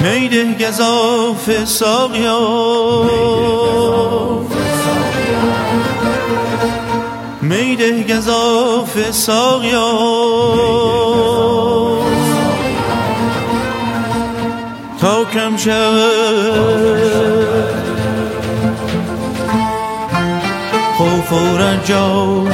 میده گزاف ساقیا میده گزاف ساقیا تا کم شود خوف و رجا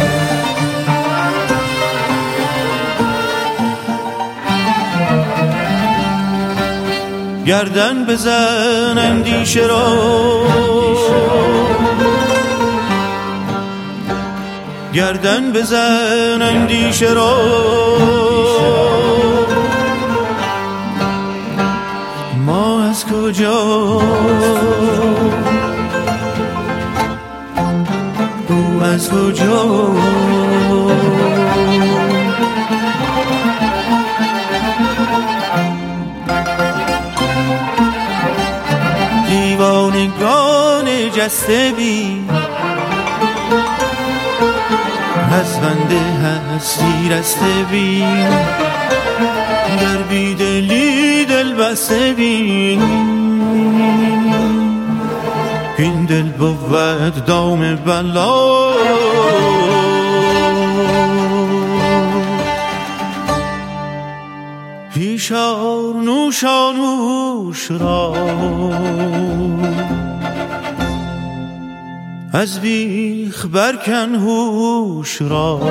گردن بزن اندیشه را گردن بزن اندیشه را ما از کجا او از کجا دیوانگان جسته بی از بنده هستی رسته بی در بیدلی دل بسته بی این دل بود دام بلا پیشار نوشانوش را از بیخ برکن هوش را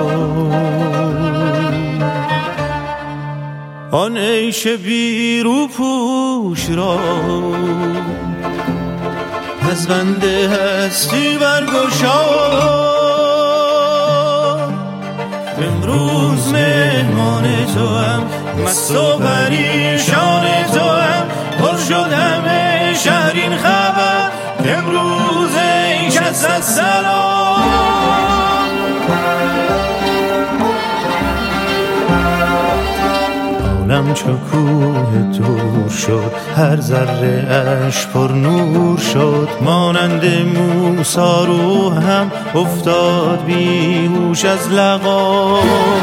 آن عیش بی رو پوش را از بنده هستی برگشا امروز مهمان تو هم مست و پریشان تو هم پر شد همه شهر این خبر امروز ای کس از سلام عالم چو کوه دور شد هر ذره اش پر نور شد مانند موسی رو هم افتاد بیهوش از لقا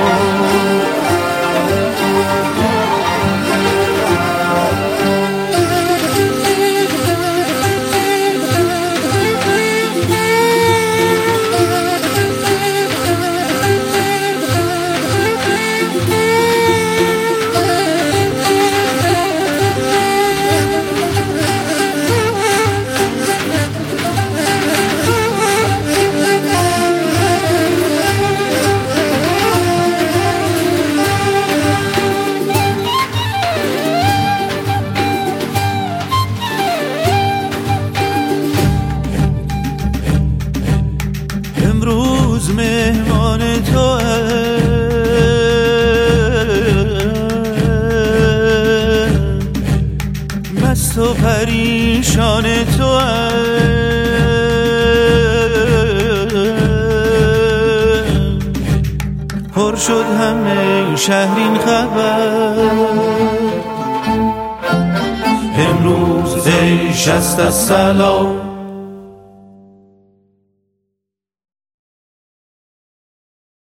امروز مهمان تو مست و پریشان تو پر شد همه شهر این خبر امروز ای شست از سلام